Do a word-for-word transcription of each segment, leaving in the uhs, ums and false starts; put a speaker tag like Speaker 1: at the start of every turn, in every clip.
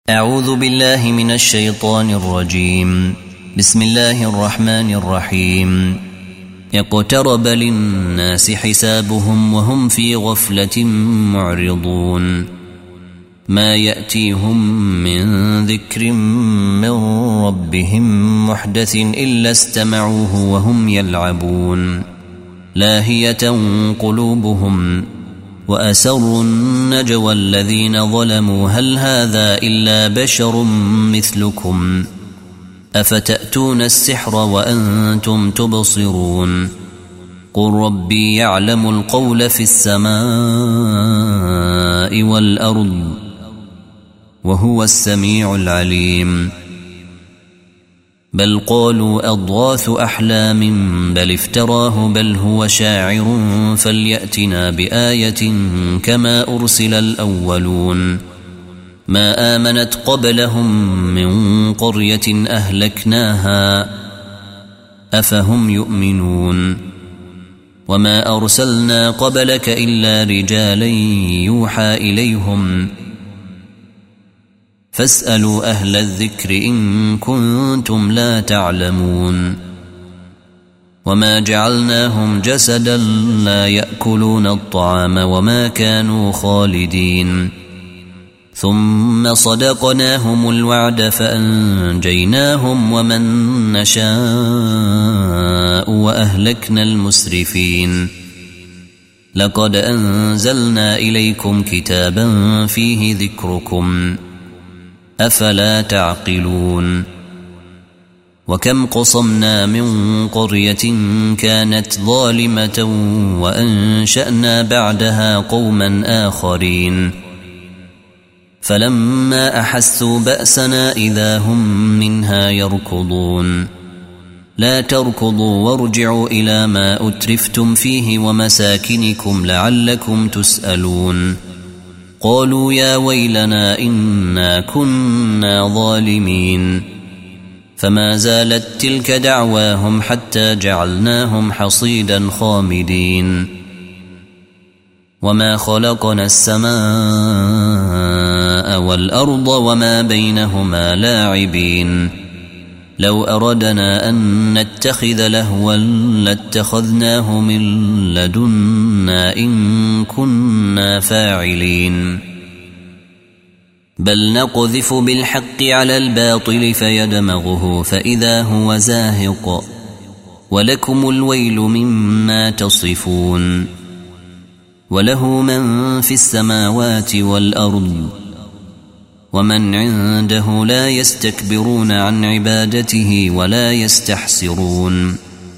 Speaker 1: أعوذ بالله من الشيطان الرجيم. بسم الله الرحمن الرحيم. اقترب للناس حسابهم وهم في غفلة معرضون. ما يأتيهم من ذكر من ربهم محدث إلا استمعوه وهم يلعبون. لاهية قلوبهم وأسروا النجوى الذين ظلموا هل هذا إلا بشر مثلكم أفتأتون السحر وأنتم تبصرون. قل ربي يعلم القول في السماء والأرض وهو السميع العليم. بل قالوا أضغاث أحلام بل افتراه بل هو شاعر فليأتنا بآية كما أرسل الأولون. ما آمنت قبلهم من قرية أهلكناها أفهم يؤمنون. وما أرسلنا قبلك إلا رجالا يوحى إليهم فاسألوا أهل الذكر إن كنتم لا تعلمون. وما جعلناهم جسدا لا يأكلون الطعام وما كانوا خالدين. ثم صدقناهم الوعد فأنجيناهم ومن نشاء وأهلكنا المسرفين. لقد أنزلنا إليكم كتابا فيه ذكركم أفلا تعقلون. وكم قصمنا من قرية كانت ظالمة وأنشأنا بعدها قوما آخرين فلما أحسوا بأسنا إذا هم منها يركضون. لا تركضوا وارجعوا إلى ما أترفتم فيه ومساكنكم لعلكم تسألون. قالوا يا ويلنا إنا كنا ظالمين. فما زالت تلك دعواهم حتى جعلناهم حصيدا خامدين. وما خلقنا السماء والأرض وما بينهما لاعبين. لو أردنا أن نتخذ لهوا لاتخذناه من لدنا إن كنا فاعلين. بل نقذف بالحق على الباطل فيدمغه فإذا هو زاهق ولكم الويل مما تصفون. وله من في السماوات والأرض ومن عنده لا يستكبرون عن عبادته ولا يستحسرون.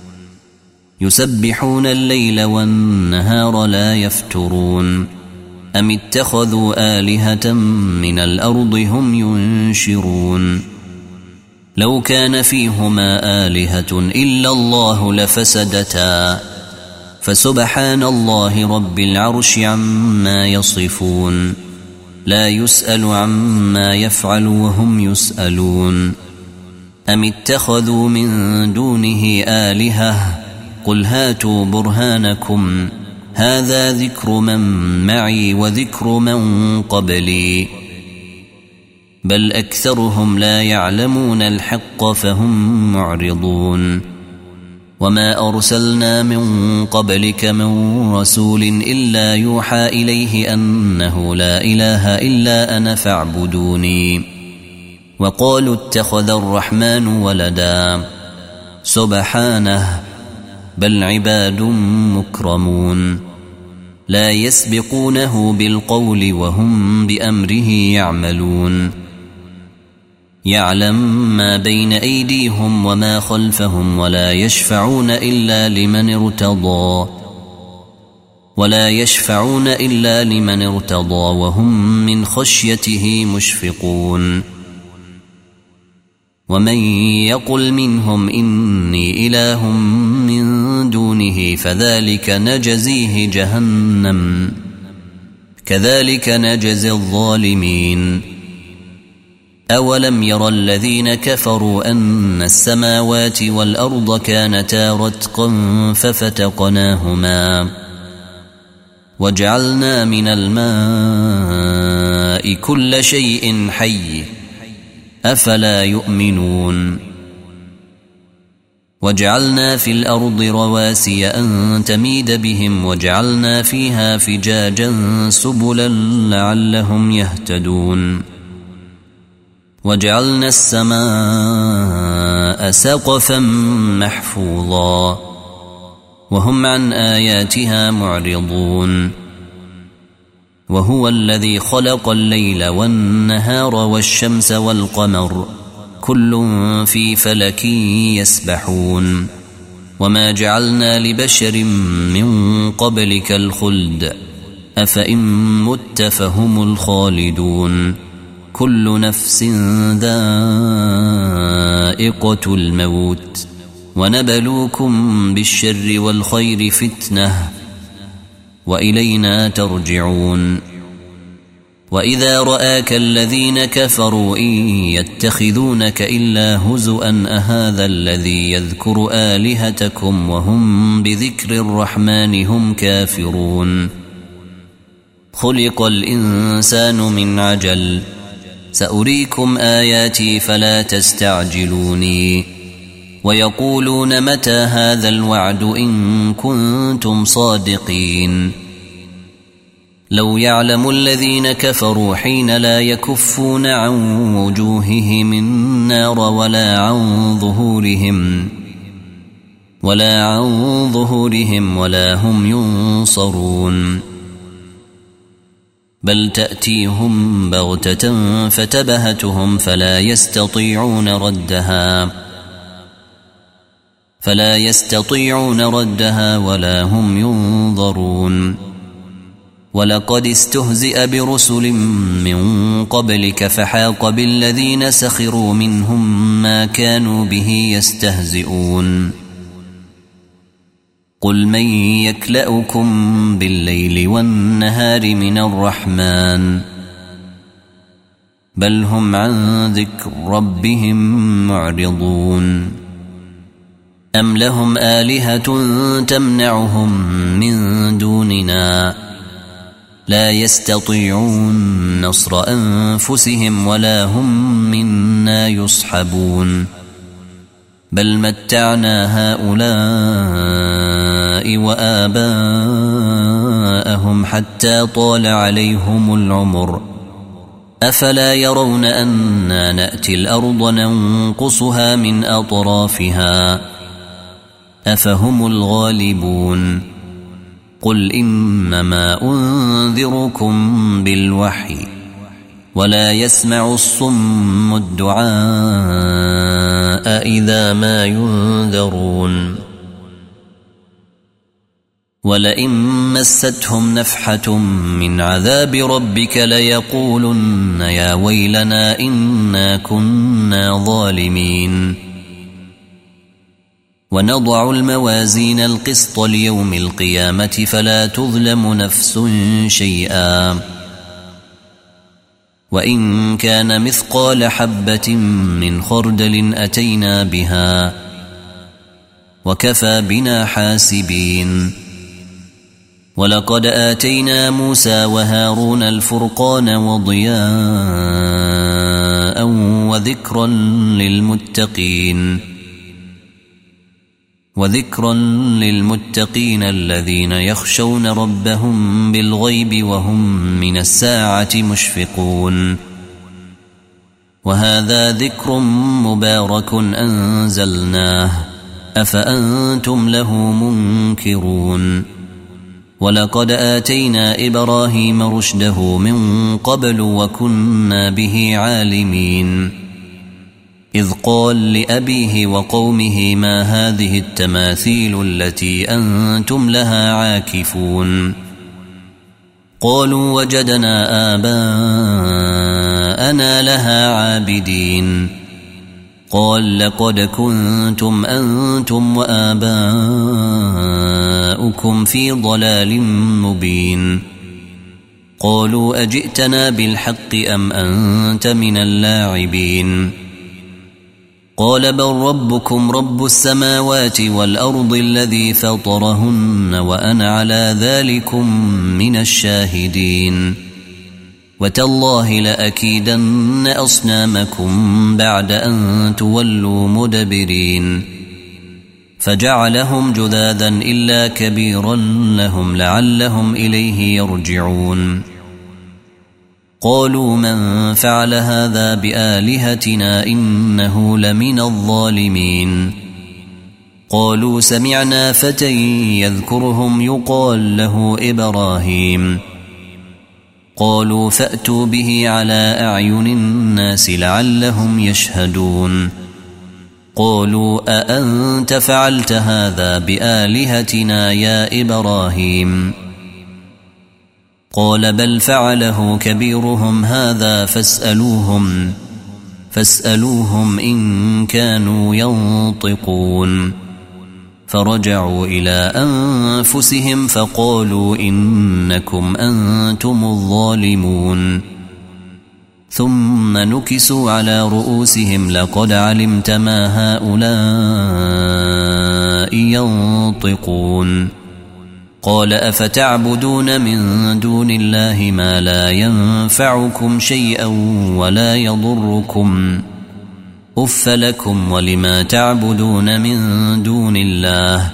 Speaker 1: يسبحون الليل والنهار لا يفترون. أم اتخذوا آلهة من الأرض هم ينشرون. لو كان فيهما آلهة إلا الله لفسدتا فسبحان الله رب العرش عما يصفون. لا يسأل عما يفعل وهم يسألون. أم اتخذوا من دونه آلهة قل هاتوا برهانكم هذا ذكر من معي وذكر من قبلي بل أكثرهم لا يعلمون الحق فهم معرضون. وما أرسلنا من قبلك من رسول إلا يوحى إليه أنه لا إله إلا أنا فاعبدوني. وقالوا اتخذ الرحمن ولدا سبحانه بل عباد مكرمون. لا يسبقونه بالقول وهم بأمره يعملون. يعلم ما بين أيديهم وما خلفهم ولا يشفعون إلا لمن ارتضى ولا يشفعون إلا لمن ارتضى وهم من خشيته مشفقون. ومن يقل منهم إني إله من دونه فذلك نجزيه جهنم كذلك نجزي الظالمين. أولم ير الذين كفروا أن السماوات والأرض كانتا رتقا ففتقناهما وجعلنا من الماء كل شيء حي أفلا يؤمنون وجعلنا في الأرض رواسي أن تميد بهم وجعلنا فيها فجاجا سبلا لعلهم يهتدون وجعلنا السماء سقفا محفوظا وهم عن آياتها معرضون وهو الذي خلق الليل والنهار والشمس والقمر كل في فلك يسبحون وما جعلنا لبشر من قبلك الخلد أفإن مت فهم الخالدون كل نفس ذائقة الموت ونبلوكم بالشر والخير فتنة وإلينا ترجعون وإذا رآك الذين كفروا إن يتخذونك إلا هزؤا أهذا الذي يذكر آلهتكم وهم بذكر الرحمن هم كافرون خلق الإنسان من عجل سأريكم آياتي فلا تستعجلوني ويقولون متى هذا الوعد إن كنتم صادقين لو يعلم الذين كفروا حين لا يكفون عن وجوههم النار ولا عن ظهورهم ولا عن ظهورهم ولا هم ينصرون بل تأتيهم بغتة فتبهتهم فلا يستطيعون ردها فلا يستطيعون ردها ولا هم ينظرون ولقد استهزئ برسل من قبلك فحاق بالذين سخروا منهم ما كانوا به يستهزئون قل من يكلأكم بالليل والنهار من الرحمن بل هم عن ذكر ربهم معرضون أم لهم آلهة تمنعهم من دوننا لا يستطيعون نصر أنفسهم ولا هم منا يصحبون بل متعنا هؤلاء وآباءهم حتى طال عليهم العمر أفلا يرون أنا نأتي الأرض ننقصها من أطرافها أفهم الغالبون قل إنما أنذركم بالوحي ولا يسمع الصم الدعاء إذا ما ينذرون ولئن مستهم نفحة من عذاب ربك ليقولن يا ويلنا إنا كنا ظالمين ونضع الموازين القسط ليوم القيامة فلا تظلم نفس شيئا وإن كان مثقال حبة من خردل أتينا بها وكفى بنا حاسبين ولقد آتينا موسى وهارون الفرقان وضياء وذكرا للمتقين وذكرا للمتقين الذين يخشون ربهم بالغيب وهم من الساعة مشفقون وهذا ذكر مبارك أنزلناه أفأنتم له منكرون ولقد آتينا إبراهيم رشده من قبل وكنا به عالمين إذ قال لأبيه وقومه ما هذه التماثيل التي أنتم لها عاكفون قالوا وجدنا آباءنا لها عابدين قال لقد كنتم أنتم وآباؤكم في ضلال مبين قالوا أجئتنا بالحق أم أنت من اللاعبين قال بل ربكم رب السماوات والأرض الذي فطرهن وأنا على ذلكم من الشاهدين وتالله لأكيدن أصنامكم بعد أن تولوا مدبرين فجعلهم جذاذا إلا كبيرا لهم لعلهم إليه يرجعون قالوا من فعل هذا بآلهتنا إنه لمن الظالمين قالوا سمعنا فتى يذكرهم يقال له إبراهيم قالوا فأتوا به على أعين الناس لعلهم يشهدون قالوا أأنت فعلت هذا بآلهتنا يا إبراهيم قال بل فعله كبيرهم هذا فاسألوهم فاسألوهم إن كانوا ينطقون فرجعوا إلى أنفسهم فقالوا إنكم أنتم الظالمون ثم نكسوا على رؤوسهم لقد علمت ما هؤلاء ينطقون قال أفتعبدون من دون الله ما لا ينفعكم شيئا ولا يضركم أف لكم ولما تعبدون من دون الله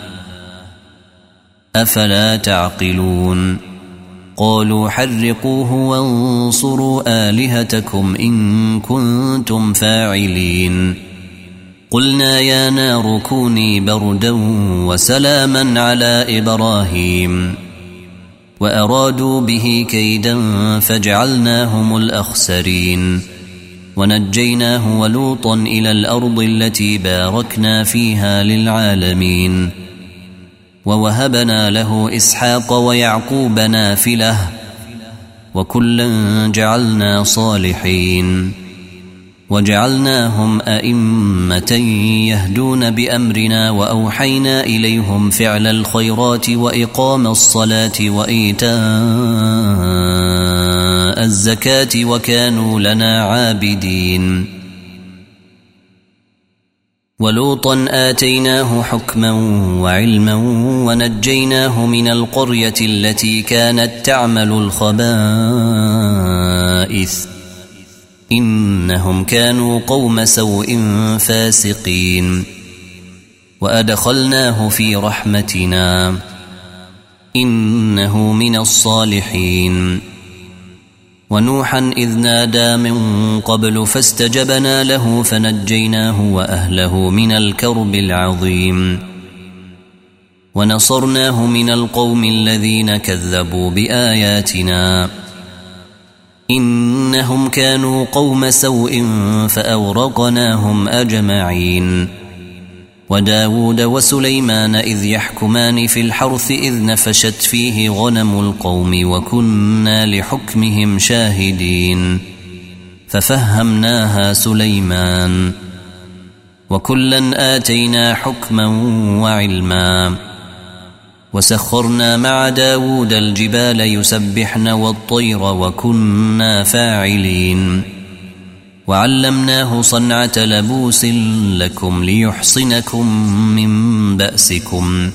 Speaker 1: أفلا تعقلون قالوا حرقوه وانصروا آلهتكم إن كنتم فاعلين قلنا يا نار كوني بردا وسلاما على إبراهيم وأرادوا به كيدا فجعلناهم الأخسرين ونجيناه ولوطا إلى الأرض التي باركنا فيها للعالمين ووهبنا له إسحاق ويعقوب نافلة وكلا جعلنا صالحين وجعلناهم أئمة يهدون بأمرنا وأوحينا إليهم فعل الخيرات وإقام الصلاة وإيتاء الزكاة وكانوا لنا عابدين ولوطا آتيناه حكما وعلما ونجيناه من القرية التي كانت تعمل الخبائث إنهم كانوا قوم سوء فاسقين وأدخلناه في رحمتنا إنه من الصالحين ونوحا إذ نادى من قبل فاستجبنا له فنجيناه وأهله من الكرب العظيم ونصرناه من القوم الذين كذبوا بآياتنا إنهم كانوا قوم سوء فأورقناهم أجمعين وداود وسليمان إذ يحكمان في الحرث إذ نفشت فيه غنم القوم وكنا لحكمهم شاهدين ففهمناها سليمان وكلا آتينا حكما وعلما وسخرنا مع داود الجبال يسبحن والطير وكنا فاعلين وعلمناه صنعة لبوس لكم ليحصنكم من بأسكم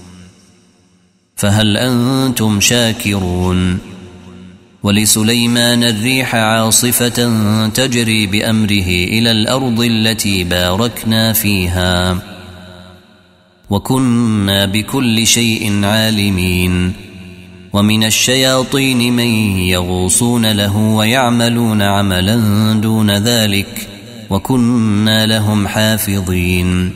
Speaker 1: فهل أنتم شاكرون ولسليمان الريح عاصفة تجري بأمره إلى الأرض التي باركنا فيها وكنا بكل شيء عالمين ومن الشياطين من يغوصون له ويعملون عملا دون ذلك وكنا لهم حافظين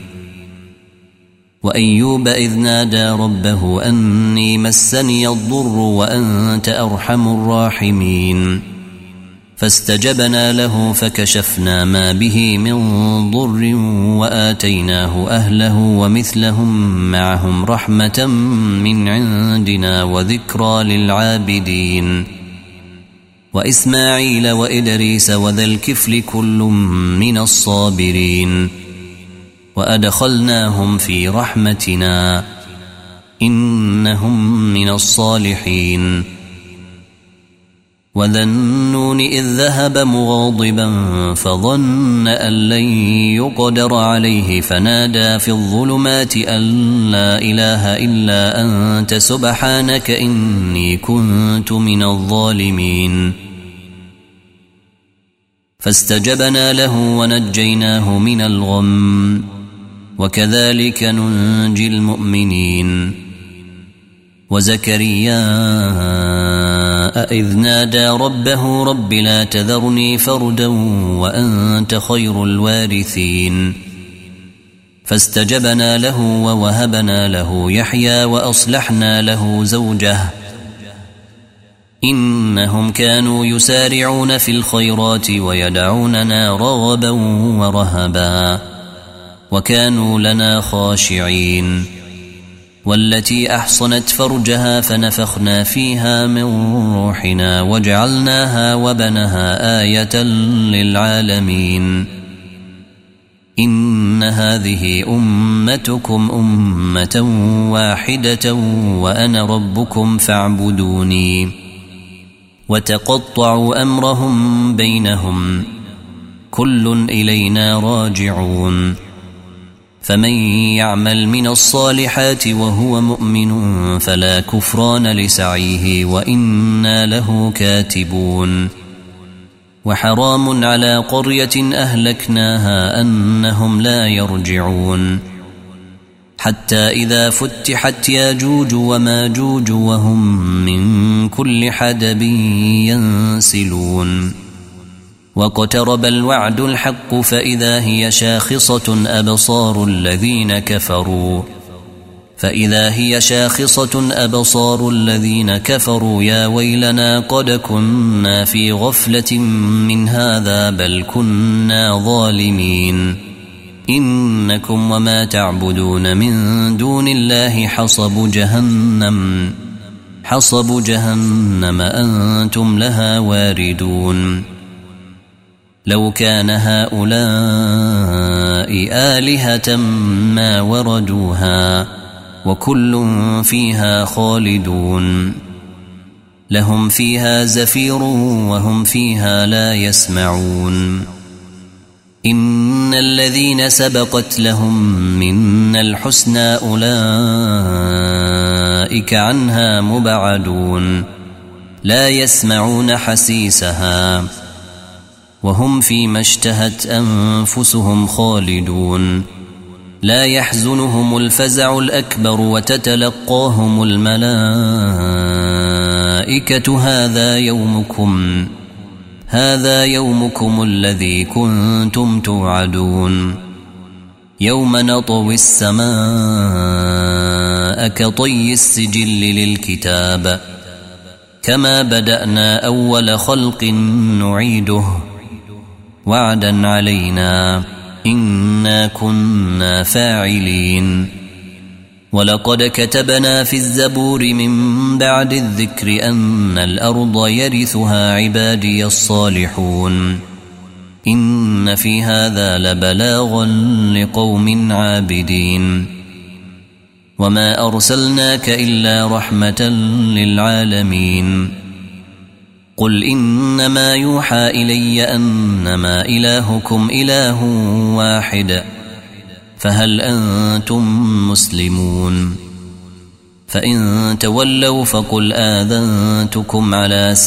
Speaker 1: وأيوب إذ نادى ربه أني مسني الضر وأنت أرحم الراحمين فاستجبنا له فكشفنا ما به من ضر وآتيناه أهله ومثلهم معهم رحمة من عندنا وذكرى للعابدين وإسماعيل وإدريس وذا الكفل كل من الصابرين وأدخلناهم في رحمتنا إنهم من الصالحين وذا النون إذ ذهب مغاضبا فظن أن لن يقدر عليه فنادى في الظلمات أن لا إله إلا أنت سبحانك إني كنت من الظالمين فاستجبنا له ونجيناه من الغم وكذلك ننجي المؤمنين. وزكريا إذ نادى ربه رب لا تذرني فردا وأنت خير الوارثين فاستجبنا له ووهبنا له يحيى وأصلحنا له زوجه إنهم كانوا يسارعون في الخيرات ويدعوننا رغبا ورهبا وكانوا لنا خاشعين. والتي أحصنت فرجها فنفخنا فيها من روحنا وجعلناها وبنها آية للعالمين. إن هذه أمتكم أمة واحدة وأنا ربكم فاعبدوني. وتقطعوا أمرهم بينهم كل إلينا راجعون. فمن يعمل من الصالحات وهو مؤمن فلا كفران لسعيه وإنا له كاتبون. وحرام على قرية أهلكناها أنهم لا يرجعون حتى إذا فتحت ياجوج وماجوج وهم من كل حدب ينسلون. واقترب الوعد الحق فإذا هي شاخصة أبصار الذين كفروا فإذا هي شاخصة أبصار الذين كفروا يا ويلنا قد كنا في غفلة من هذا بل كنا ظالمين. إنكم وما تعبدون من دون الله حصب جهنم حصب جهنم أنتم لها واردون. لو كان هؤلاء آلهة ما وردوها وكل فيها خالدون. لهم فيها زفير وهم فيها لا يسمعون. إن الذين سبقت لهم منا الحسنى أولئك عنها مبعدون لا يسمعون حسيسها وهم فيما اشتهت أنفسهم خالدون. لا يحزنهم الفزع الأكبر وتتلقاهم الملائكة هذا يومكم هذا يومكم الذي كنتم توعدون. يوم نطوي السماء كطي السجل للكتاب كما بدأنا أول خلق نعيده وعدا علينا إنا كنا فاعلين. ولقد كتبنا في الزبور من بعد الذكر أن الأرض يرثها عبادي الصالحون. إن في هذا لبلاغا لقوم عابدين. وما أرسلناك إلا رحمة للعالمين. قل إنما يوحى إلي أنما إلهكم إله واحد فهل أنتم مسلمون؟ فإن تولوا فقل آذنتكم على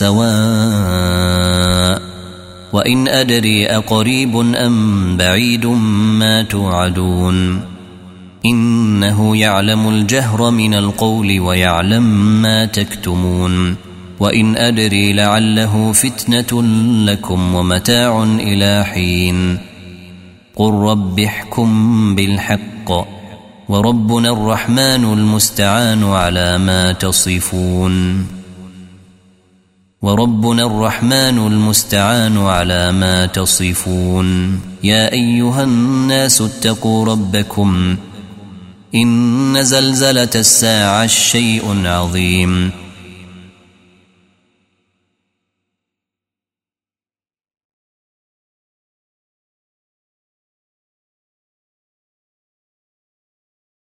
Speaker 1: سواء وإن أدري أقريب أم بعيد ما توعدون. إنه يعلم الجهر من القول ويعلم ما تكتمون. وإن أدري لعله فتنة لكم ومتاع إلى حين. قل رب احكم بالحق وربنا الرحمن المستعان على ما تصفون. وربنا الرحمن المستعان على ما تصفون. يا أيها الناس اتقوا ربكم إن زلزلة الساعة شيء عظيم